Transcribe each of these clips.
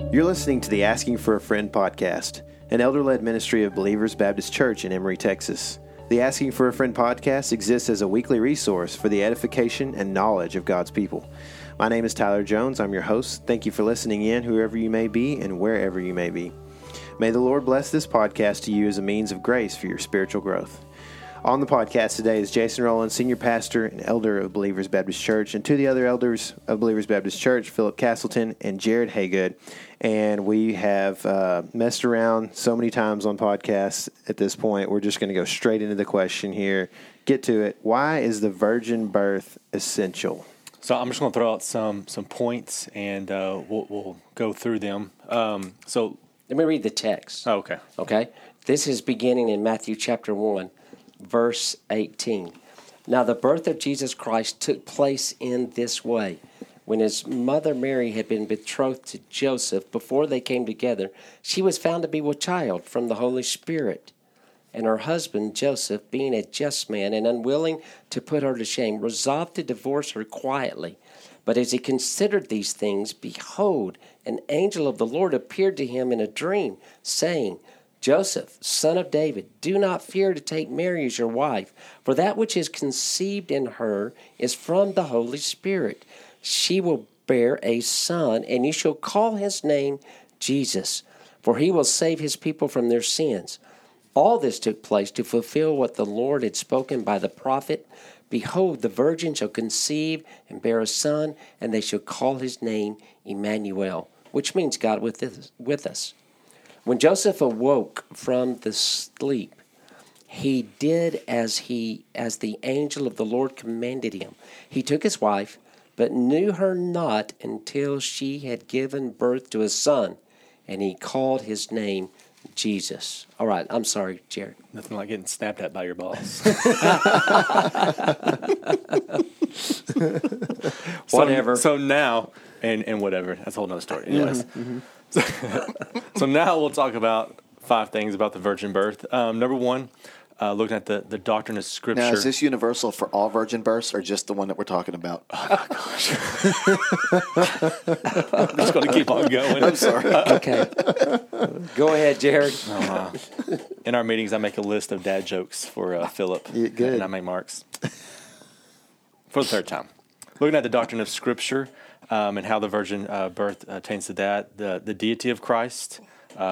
You're listening to the Asking for a Friend podcast, an elder-led ministry of Believers Baptist Church in Emory, Texas. The Asking for a Friend podcast exists as a weekly resource for the edification and knowledge of God's people. My name is Tyler Jones. I'm your host. Thank you for listening in, whoever you may be and wherever you may be. May the Lord bless this podcast to you as a means of grace for your spiritual growth. On the podcast today is Jason Rowland, Senior Pastor and Elder of Believers Baptist Church, and two of the other elders of Believers Baptist Church, Philip Castleton and Jared Haygood. And we have messed around so many times on podcasts at this point. We're just going to go straight into the question here. Get to it. Why is the virgin birth essential? So I'm just going to throw out some points, and we'll go through them. So let me read the text. Oh, okay. Okay? This is beginning in Matthew chapter 1, verse 18. Now the birth of Jesus Christ took place in this way. When his mother Mary had been betrothed to Joseph, before they came together, she was found to be with child from the Holy Spirit. And her husband, Joseph, being a just man and unwilling to put her to shame, resolved to divorce her quietly. But as he considered these things, behold, an angel of the Lord appeared to him in a dream, saying, Joseph, son of David, do not fear to take Mary as your wife, for that which is conceived in her is from the Holy Spirit. She will bear a son, and you shall call his name Jesus, for he will save his people from their sins. All this took place to fulfill what the Lord had spoken by the prophet. Behold, the virgin shall conceive and bear a son, and they shall call his name Emmanuel, which means God with us. When Joseph awoke from the sleep, he did as the angel of the Lord commanded him. He took his wife, but knew her not until she had given birth to a son, and he called his name Jesus. All right, I'm sorry, Jared. Nothing like getting snapped at by your boss. Whatever. So now, and whatever, that's a whole nother story. Anyways. So now we'll talk about 5 things about the virgin birth. Number 1, looking at the doctrine of Scripture. Now, is this universal for all virgin births or just the one that we're talking about? Oh, gosh. I'm just going to keep on going. I'm sorry. Okay. Go ahead, Jared. In our meetings, I make a list of dad jokes for Philip. Yeah, good. And I make marks. For the 3rd time. Looking at the doctrine of Scripture and how the virgin birth attains to that, the deity of Christ,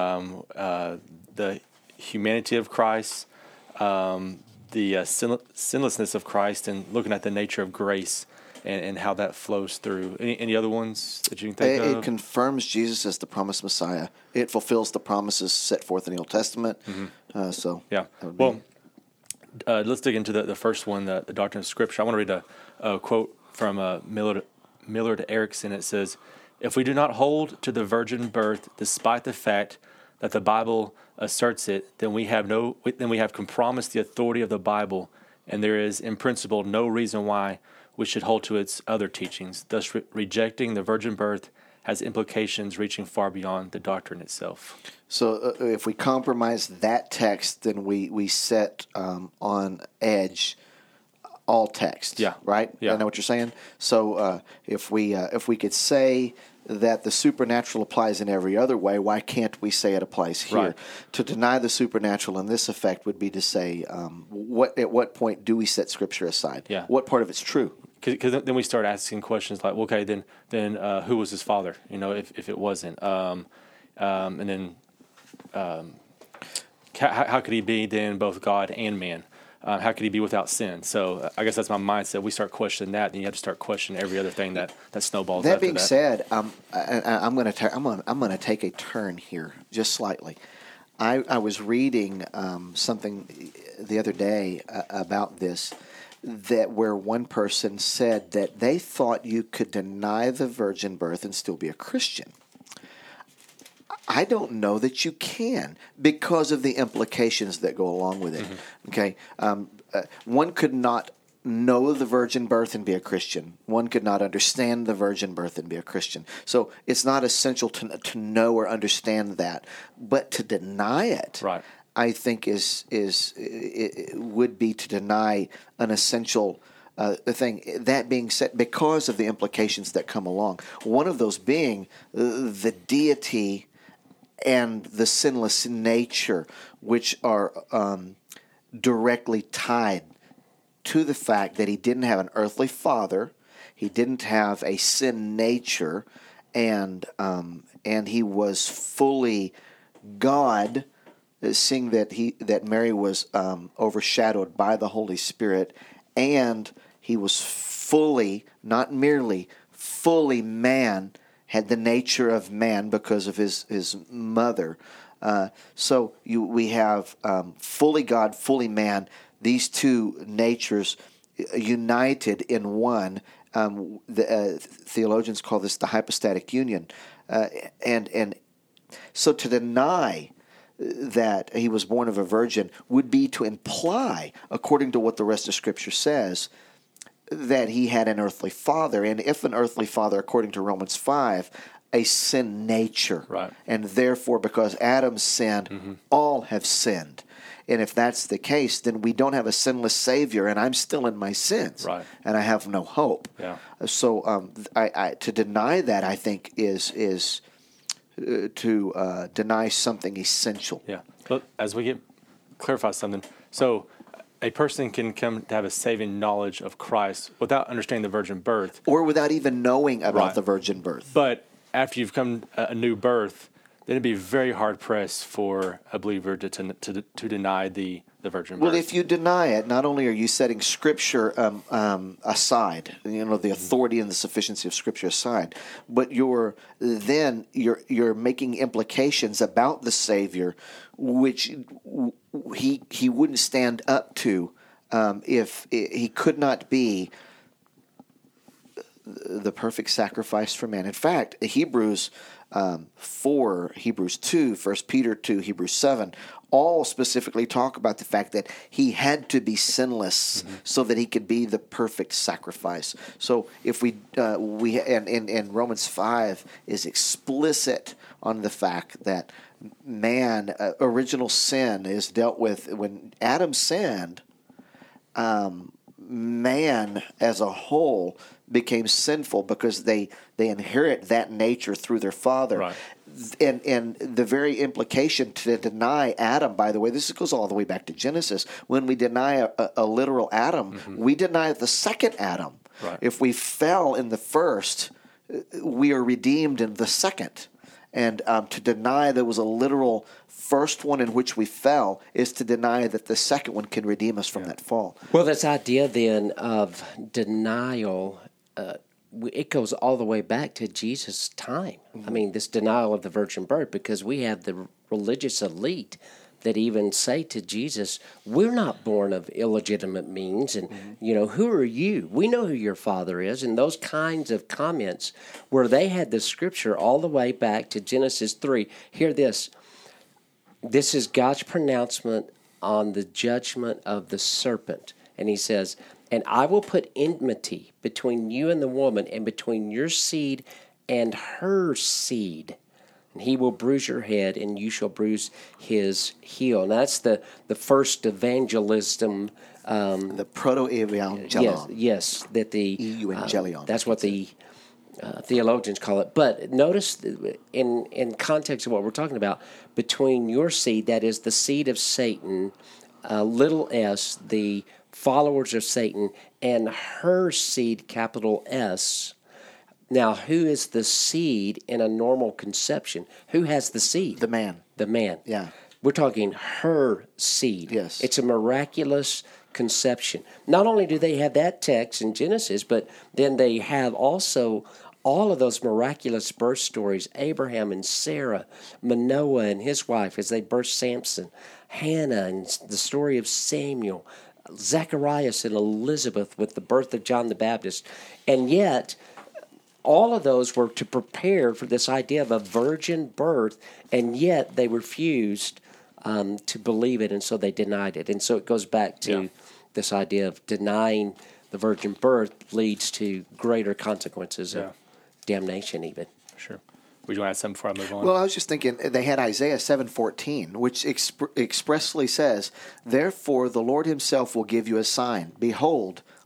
the humanity of Christ, the sinlessness of Christ, and looking at the nature of grace and how that flows through. Any other ones that you can think of? It confirms Jesus as the promised Messiah. It fulfills the promises set forth in the Old Testament. Well, let's dig into the first one, the doctrine of Scripture. I want to read a quote from Millard Erickson. It says, "If we do not hold to the virgin birth, despite the fact that the Bible asserts it, then we have compromised the authority of the Bible, and there is, in principle, no reason why we should hold to its other teachings. Thus, rejecting the virgin birth has implications reaching far beyond the doctrine itself." So if we compromise that text, then we set on edge all text. Yeah. Right? Yeah. I know what you're saying. So if we could say that the supernatural applies in every other way, why can't we say it applies here? Right. To deny the supernatural in this effect would be to say, at what point do we set Scripture aside? Yeah. What part of it's true? Because then we start asking questions like, okay, then who was his father? If it wasn't, and then how could he be then both God and man? How could he be without sin? So I guess that's my mindset. We start questioning that, then you have to start questioning every other thing that snowballs. That after being that. said, I'm going to take a turn here just slightly. I was reading something the other day about this, that where one person said that they thought you could deny the virgin birth and still be a Christian. I don't know that you can because of the implications that go along with it. Mm-hmm. Okay, one could not know the virgin birth and be a Christian. One could not understand the virgin birth and be a Christian. So it's not essential to know or understand that, but to deny it, right, I think would be to deny an essential thing. That being said, because of the implications that come along, one of those being the deity and the sinless nature, which are directly tied to the fact that he didn't have an earthly father, he didn't have a sin nature, and he was fully God, seeing that Mary was overshadowed by the Holy Spirit, and he was fully, not merely, fully man, had the nature of man because of his mother. So we have fully God, fully man, these two natures united in one. Theologians call this the hypostatic union. And so to deny that he was born of a virgin would be to imply, according to what the rest of Scripture says, that he had an earthly father. And if an earthly father, according to Romans 5, a sin nature. Right. And therefore, because Adam sinned, all have sinned. And if that's the case, then we don't have a sinless Savior, and I'm still in my sins. Right. And I have no hope. Yeah. So to deny that, I think, is to deny something essential. Yeah. But as we clarify something, so a person can come to have a saving knowledge of Christ without understanding the virgin birth. Or without even knowing about Right. the virgin birth. But after you've come a new birth, then it'd be very hard pressed for a believer to deny the virgin birth. Well, if you deny it, not only are you setting Scripture aside, the authority and the sufficiency of Scripture aside, but you're making implications about the Savior, which he wouldn't stand up to if he could not be the perfect sacrifice for man. In fact, Hebrews 4, Hebrews 2, 1 Peter 2, Hebrews 7, all specifically talk about the fact that he had to be sinless so that he could be the perfect sacrifice. So if and Romans 5 is explicit on the fact that man, original sin is dealt with when Adam sinned. Man as a whole became sinful because they inherit that nature through their father. Right. And the very implication to deny Adam, by the way, this goes all the way back to Genesis. When we deny a literal Adam, we deny the second Adam. Right. If we fell in the first, we are redeemed in the second. And to deny there was a literal first one in which we fell is to deny that the second one can redeem us from that fall. Well, this idea then of denial, it goes all the way back to Jesus' time. I mean, this denial of the virgin birth, because we have the religious elite that even say to Jesus, we're not born of illegitimate means, and, who are you? We know who your father is, and those kinds of comments where they had the Scripture all the way back to Genesis 3. Hear this. This is God's pronouncement on the judgment of the serpent. And he says, and I will put enmity between you and the woman, and between your seed and her seed. And he will bruise your head, and you shall bruise his heel. And that's the first evangelism. The proto-evangelion. Yes, that the Evangelion. that's what the theologians call it. But notice in context of what we're talking about, between your seed, that is the seed of Satan, little s, the followers of Satan, and her seed, capital S. Now, who is the seed in a normal conception? Who has the seed? The man. The man. Yeah. We're talking her seed. Yes. It's a miraculous conception. Not only do they have that text in Genesis, but then they have also all of those miraculous birth stories, Abraham and Sarah, Manoah and his wife as they birthed Samson, Hannah and the story of Samuel, Zacharias and Elizabeth with the birth of John the Baptist. And yet, all of those were to prepare for this idea of a virgin birth, and yet they refused to believe it, and so they denied it. And so it goes back to this idea of denying the virgin birth leads to greater consequences of damnation even. Sure. Would you want to add something before I move on? Well, I was just thinking, they had Isaiah 7:14, which expressly says, therefore the Lord himself will give you a sign. Behold,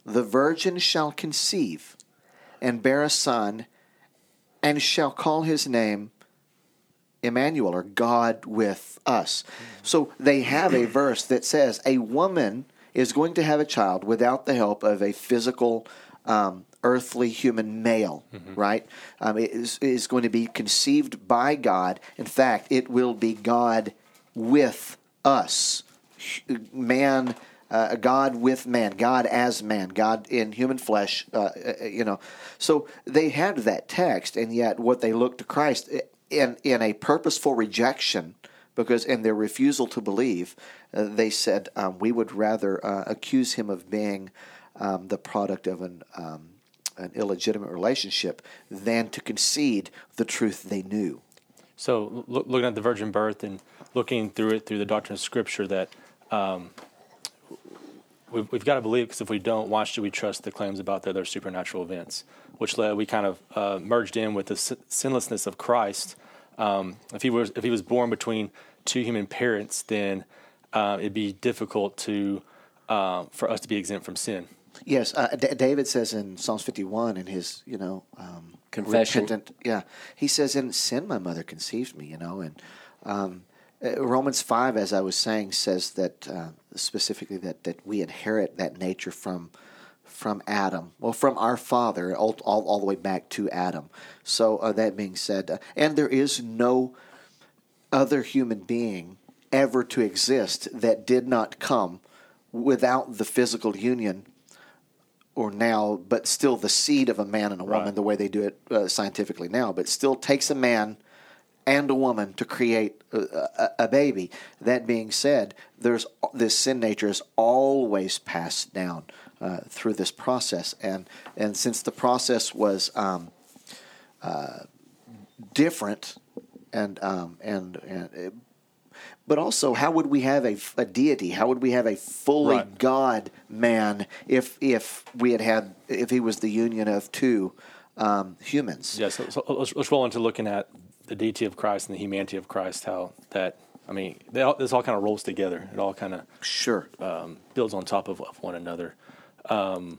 the virgin shall conceive and bear a son, and shall call his name Emmanuel, or God with us. So they have a verse that says a woman is going to have a child without the help of a physical, earthly human male, right? It is going to be conceived by God. In fact, it will be God with us. Man, God with man, God as man, God in human flesh, So they had that text, and yet what they looked to Christ in a purposeful rejection, because in their refusal to believe, they said, we would rather accuse him of being the product of an illegitimate relationship than to concede the truth they knew. So looking at the virgin birth and looking through it through the doctrine of Scripture, that we've got to believe, because if we don't, why should we trust the claims about the other supernatural events, which we kind of merged in with the sinlessness of Christ. If he was born between two human parents, then it'd be difficult for us to be exempt from sin. Yes, David says in Psalms 51 in his, confession. repentant, he says, "In sin my mother conceived me," and Romans 5, as I was saying, says that specifically that we inherit that nature from Adam, from our father, all the way back to Adam. So that being said, and there is no other human being ever to exist that did not come without the physical union, but still the seed of a man and a woman, the way they do it scientifically now, but still takes a man and a woman to create a baby. That being said, this sin nature is always passed down through this process, and since the process was different, but also, how would we have a deity? How would we have a fully God man if he was the union of two humans? Yeah, so let's roll into looking at the deity of Christ and the humanity of Christ. How that, this all kind of rolls together. It all kind of builds on top of one another. John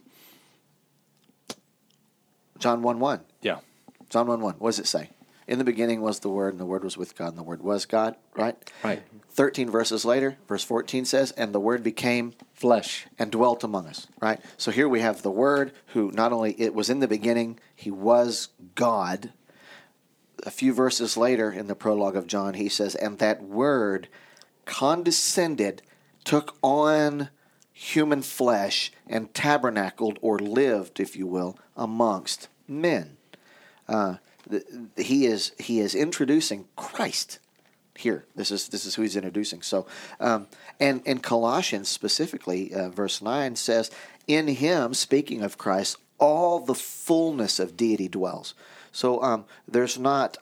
1:1. Yeah. John 1:1. What does it say? In the beginning was the Word, and the Word was with God, and the Word was God, right? Right. 13 verses later, verse 14 says, and the Word became flesh and dwelt among us, right? So here we have the Word, who not only it was in the beginning, he was God. A few verses later in the prologue of John, he says, and that Word condescended, took on human flesh, and tabernacled, or lived, if you will, amongst men. He is introducing Christ here. This is who he's introducing. So, and Colossians specifically, verse 9 says, in him, speaking of Christ, all the fullness of deity dwells. So there's not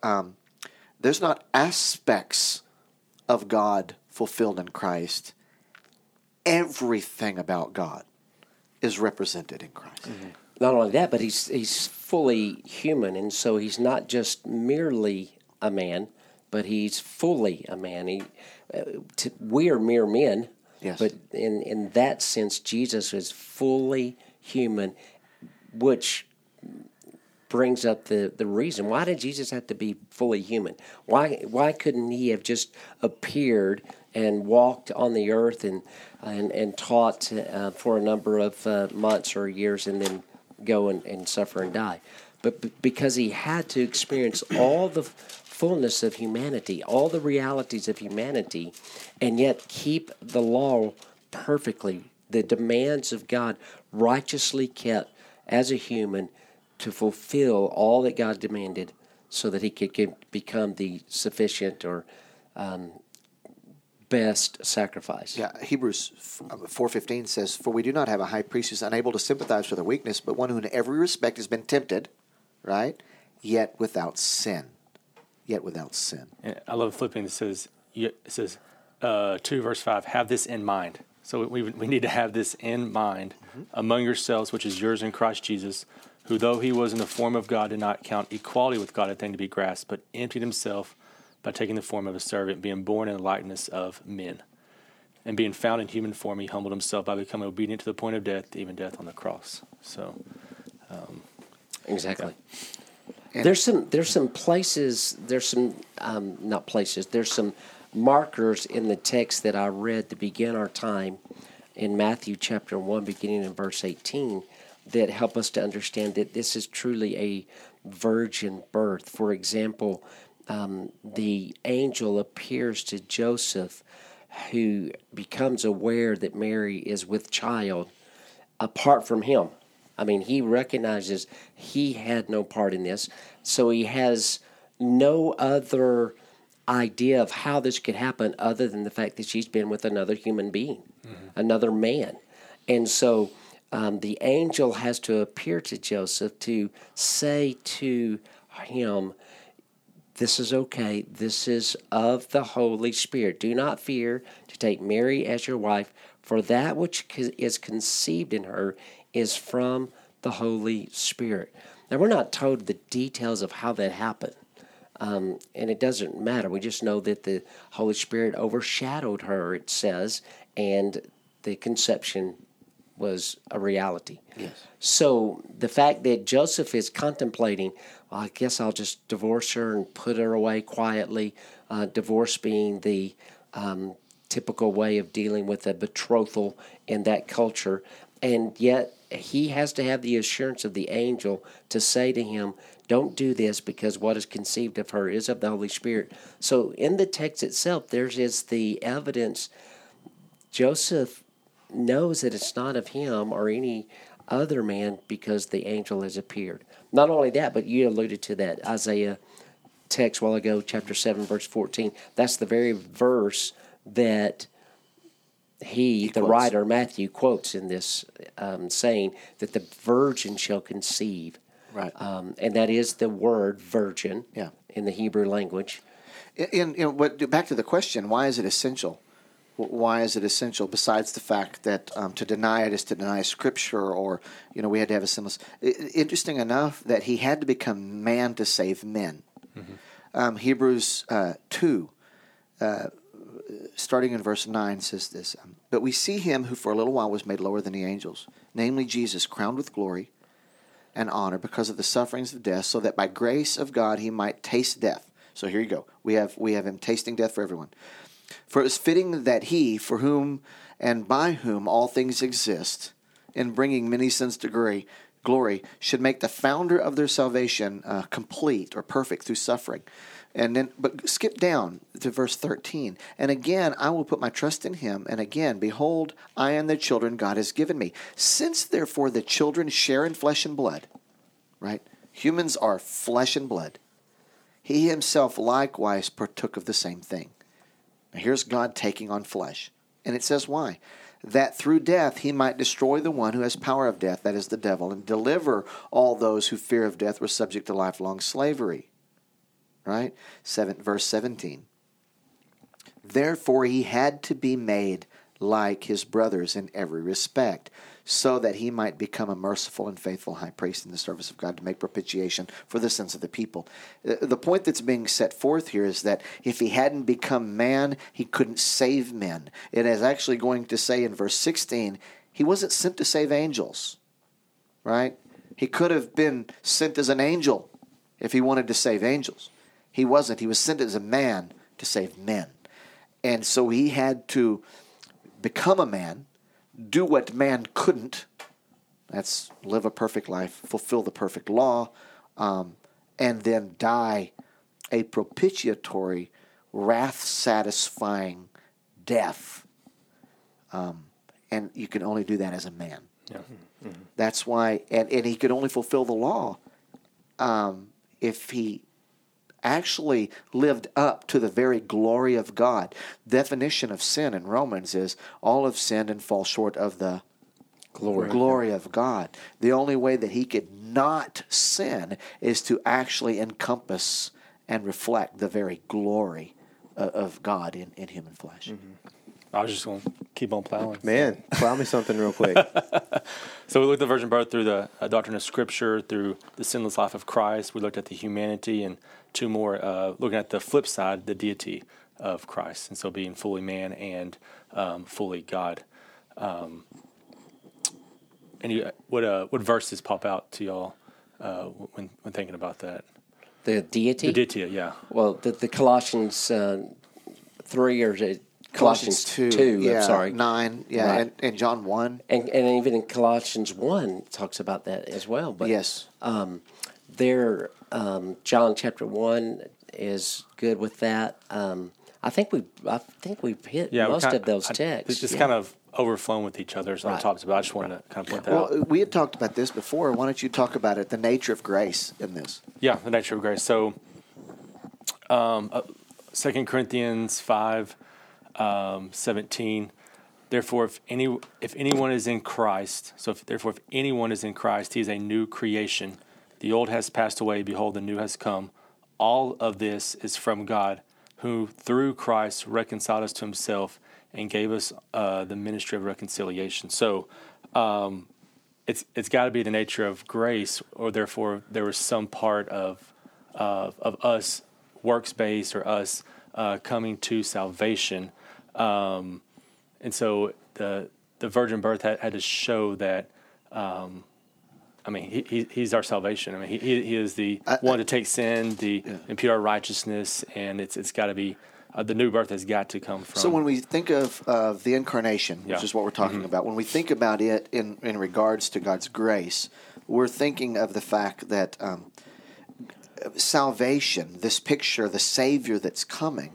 aspects of God fulfilled in Christ. Everything about God is represented in Christ. Mm-hmm. Not only that, but he's fully human, and so he's not just merely a man, but he's fully a man. We are mere men, yes. But in that sense, Jesus is fully human, which brings up the reason. Why did Jesus have to be fully human? Why couldn't he have just appeared and walked on the earth and taught for a number of months or years and then go and suffer and die? But because he had to experience all the fullness of humanity, all the realities of humanity, and yet keep the law perfectly, the demands of God righteously kept as a human, to fulfill all that God demanded so that he could become the sufficient or best sacrifice. Yeah, Hebrews 4:15 says, for we do not have a high priest who is unable to sympathize with our weakness, but one who in every respect has been tempted, right? Yet without sin. Yet without sin. And I love flipping. It says 2 verse 5, have this in mind. So we need to have this in mind among yourselves, which is yours in Christ Jesus, who though he was in the form of God did not count equality with God a thing to be grasped, but emptied himself by taking the form of a servant, being born in the likeness of men. And being found in human form, he humbled himself by becoming obedient to the point of death, even death on the cross. So, exactly. Yeah. There's some places. There's some not places. There's some markers in the text that I read to begin our time in Matthew chapter 1, beginning in verse 18, that help us to understand that this is truly a virgin birth. For example, the angel appears to Joseph, who becomes aware that Mary is with child apart from him. I mean, he recognizes he had no part in this, so he has no other idea of how this could happen other than the fact that she's been with another human being, another man. And so the angel has to appear to Joseph to say to him, this is okay. This is of the Holy Spirit. Do not fear to take Mary as your wife, for that which is conceived in her is from the Holy Spirit. Now, we're not told the details of how that happened, and it doesn't matter. We just know that the Holy Spirit overshadowed her, it says, and the conception was a reality. Yes. So the fact that Joseph is contemplating, well, I guess I'll just divorce her and put her away quietly, divorce being the typical way of dealing with a betrothal in that culture, and yet he has to have the assurance of the angel to say to him, don't do this because what is conceived of her is of the Holy Spirit. So in the text itself, there is the evidence. Joseph knows that it's not of him or any other man because the angel has appeared. Not only that, but you alluded to that Isaiah text a while ago, chapter 7, verse 14. That's the very verse that the writer, Matthew, quotes in this, saying that the virgin shall conceive. Right. And that is the word virgin in the Hebrew language. Back to the question, why is it essential? Why is it essential besides the fact that to deny it is to deny Scripture, or, we had to have a sinless... Interesting enough that he had to become man to save men. Mm-hmm. Hebrews 2, starting in verse 9, says this, but we see him who for a little while was made lower than the angels, namely Jesus, crowned with glory and honor because of the sufferings of death, so that by grace of God he might taste death. So here you go. We have him tasting death for everyone. For it is fitting that he, for whom and by whom all things exist, in bringing many sins to glory, should make the founder of their salvation complete or perfect through suffering. But skip down to verse 13. And again, I will put my trust in him. And again, behold, I am the children God has given me. Since, therefore, the children share in flesh and blood, right? Humans are flesh and blood. He himself likewise partook of the same thing. Now, here's God taking on flesh. And it says why? That through death he might destroy the one who has power of death, that is the devil, and deliver all those who fear of death were subject to lifelong slavery. Right? Verse 17. Therefore he had to be made like his brothers in every respect, so that he might become a merciful and faithful high priest in the service of God to make propitiation for the sins of the people. The point that's being set forth here is that if he hadn't become man, he couldn't save men. It is actually going to say in verse 16, he wasn't sent to save angels, right? He could have been sent as an angel if he wanted to save angels. He wasn't. He was sent as a man to save men. And so he had to become a man, do what man couldn't. That's live a perfect life, fulfill the perfect law, and then die a propitiatory, wrath-satisfying death. And you can only do that as a man. Yeah. Mm-hmm. That's why, and he could only fulfill the law if he actually lived up to the very glory of God. Definition of sin in Romans is all have sinned and fall short of the glory of God. The only way that he could not sin is to actually encompass and reflect the very glory of God in human flesh. Mm-hmm. I was just going to keep on plowing. Man, plow me something real quick. So we looked at the virgin birth through the doctrine of Scripture, through the sinless life of Christ. We looked at the humanity, and two more, looking at the flip side, the deity. of Christ, and so being fully man and fully God. What verses pop out to y'all when thinking about that? The deity? The deity, yeah. Well, the Colossians 3 or Colossians 2, yeah, I'm sorry. 9, yeah, Right. and John 1. And even in Colossians 1 it talks about that as well. But Yes. John chapter 1 is good with that. I think we've hit most of those texts. It's just kind of overflowing with each other, so Right. it talks about. I just wanted to kind of point that out. Well, we had talked about this before. Why don't you talk about it, the nature of grace in this? Yeah, the nature of grace. So, 2 Corinthians 5, 17. Therefore, if anyone is in Christ, if anyone is in Christ, he is a new creation. The old has passed away; behold, the new has come. All of this is from God, who through Christ reconciled us to Himself and gave us the ministry of reconciliation. So, it's got to be the nature of grace, or therefore there was some part of us works based or us coming to salvation, and so the virgin birth had to show that. He's our salvation. I mean, he is the one to take sin, impute our righteousness, and it's got to be the new birth has got to come from. So when we think of the incarnation, which is what we're talking about, when we think about it in regards to God's grace, we're thinking of the fact that salvation, this picture, the Savior that's coming,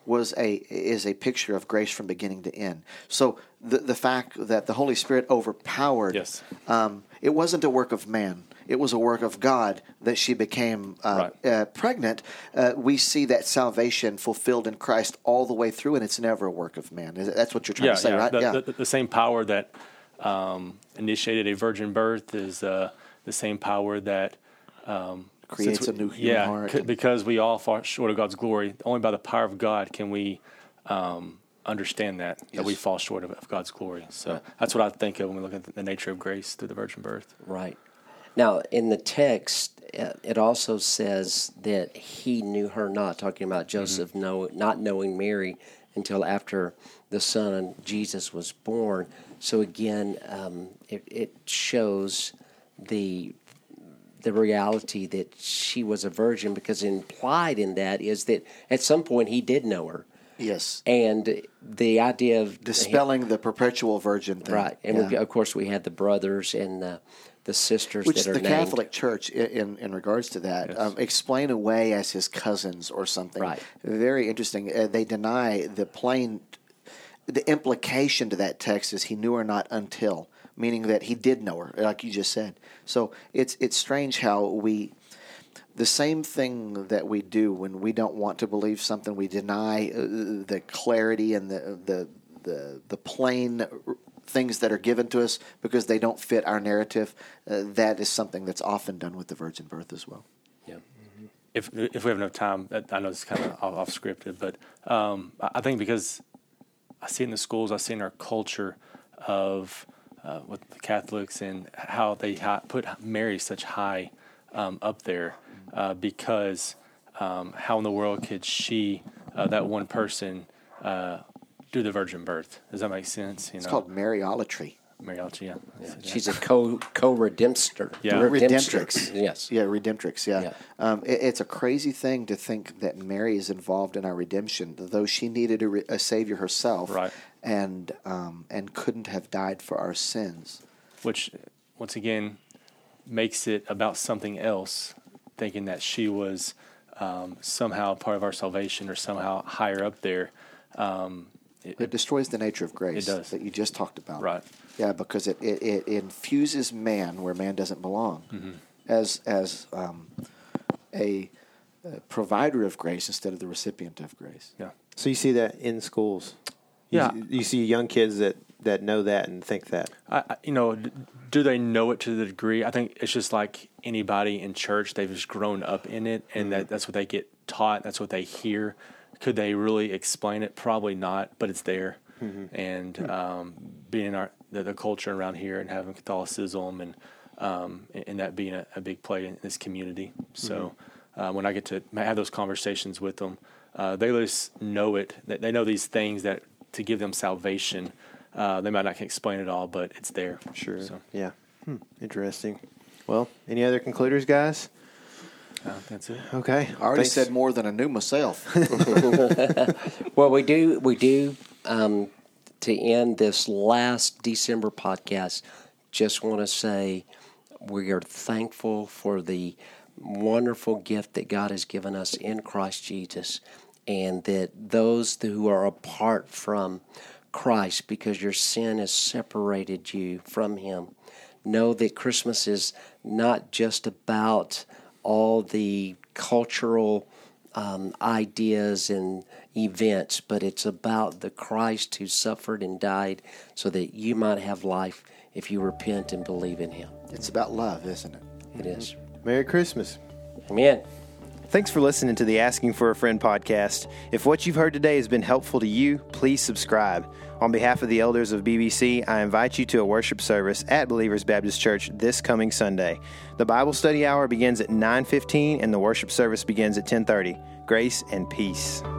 is a picture of grace from beginning to end. So the fact that the Holy Spirit overpowered, it wasn't a work of man. It was a work of God that she became pregnant. We see that salvation fulfilled in Christ all the way through, and it's never a work of man. That's what you're trying to say, right? The same power that initiated a virgin birth is the same power that creates a new human heart. Because we all fall short of God's glory. Only by the power of God can we understand that we fall short of God's glory. So that's what I think of when we look at the nature of grace through the virgin birth. Right. Now, in the text, it also says that he knew her not, talking about Joseph not knowing Mary until after the son Jesus was born. So again, it shows the reality that she was a virgin, because implied in that is that at some point he did know her. Yes. And the idea of dispelling the perpetual virgin thing. Right. And of course we had the brothers and the sisters which that are the named. Catholic Church, in regards to that, explain away as his cousins or something. Right. Very interesting. They deny the implication to that text is he knew her not until, meaning that he did know her, like you just said. So it's strange how the same thing that we do when we don't want to believe something, we deny the clarity and the plain things that are given to us because they don't fit our narrative. That is something that's often done with the virgin birth as well. Yeah. If we have enough time, I know it's kind of off scripted, but I think because I see it in the schools, I see in our culture of with the Catholics and how they put Mary such high up there because how in the world could she, that one person, do the virgin birth? Does that make sense? It's called Mariolatry. Mariolatry, yeah. She's a co-redemptor. Yeah. Redemptrix. Yes. Yeah, redemptrix, yeah. It's a crazy thing to think that Mary is involved in our redemption, though she needed a Savior herself, right, and couldn't have died for our sins. Which, once again, makes it about something else, thinking that she was somehow part of our salvation or somehow higher up there. It destroys the nature of grace it does. that you just talked about. Right. Yeah, because it infuses man where man doesn't belong, as a provider of grace instead of the recipient of grace. Yeah. So you see that in schools. You see young kids that know that and think that. Do they know it to the degree? I think it's just like anybody in church. They've just grown up in it, and that's what they get taught. That's what they hear. Could they really explain it? Probably not, but it's there. And being in the culture around here and having Catholicism and that being a big play in this community. So when I get to have those conversations with them, they just know it. They know these things that to give them salvation. They might not can explain it all, but it's there. Sure. So, yeah. Interesting. Well, any other concluders, guys? that's it. Okay. I already said more than I knew myself. Well, we do. To end this last December podcast, just want to say we are thankful for the wonderful gift that God has given us in Christ Jesus, and that those who are apart from Christ because your sin has separated you from Him, know that Christmas is not just about all the cultural ideas and events, but it's about the Christ who suffered and died so that you might have life if you repent and believe in Him. It's about love, isn't it? It is. Merry Christmas. Amen. Thanks for listening to the Asking for a Friend podcast. If what you've heard today has been helpful to you, please subscribe. On behalf of the elders of BBC, I invite you to a worship service at Believers Baptist Church this coming Sunday. The Bible study hour begins at 9:15 and the worship service begins at 10:30. Grace and peace.